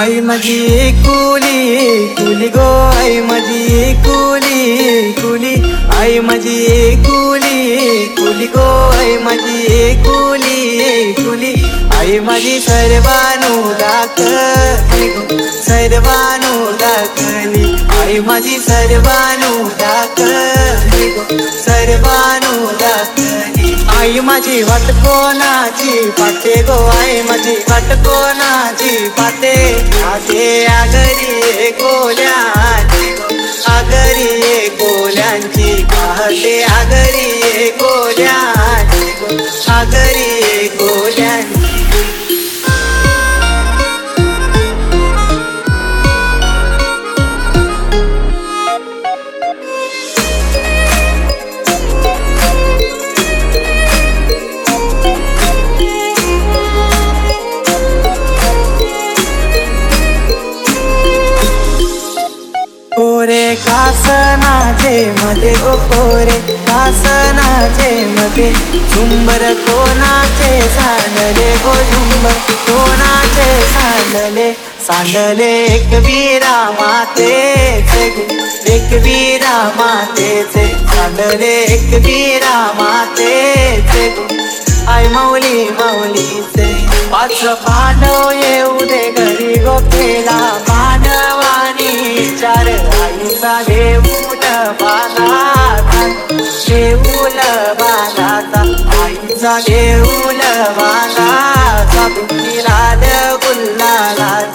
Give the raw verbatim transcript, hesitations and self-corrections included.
आई माझी एकुली एकुली गो, आई माझी एकुली एकुली, आई माझी एकुली एकुली गो, आई माझी एकुली एकुली, आई माझी सर्वानु दाखली गो, सर्वानु दाखली, आई माझी सर्वानु दाखली गो, सर्वानु दाखली, आई माझी वाट कोणाची पाते गो, आई माझी वाट कोणाची पाते, आगे आगरी कोल्यांची गो, आगरी कोल्यांची पाहते, आगरी कोल्यांची गो, आगरी कोल्यांची। कोरे कासनाचे मध्ये गो, कोरे कासनाचे मध्ये, झुंबर कोणाचे सांडले गो, झुंबर कोणाचे सांडले, सांडले एक वीरा मातेचे गो, एक वीरा मातेचे, सांडले एक वीरा मातेचे गो, आई माऊली माऊलीचे। पाच पांडव येऊ दे घरी गो, केला मानवानी चार, आईचा देऊळ बांधाचा, देऊळ बांधाचा, आईचा देऊळ बांधाचा, तुम्ही लाल गुल्हालाचा,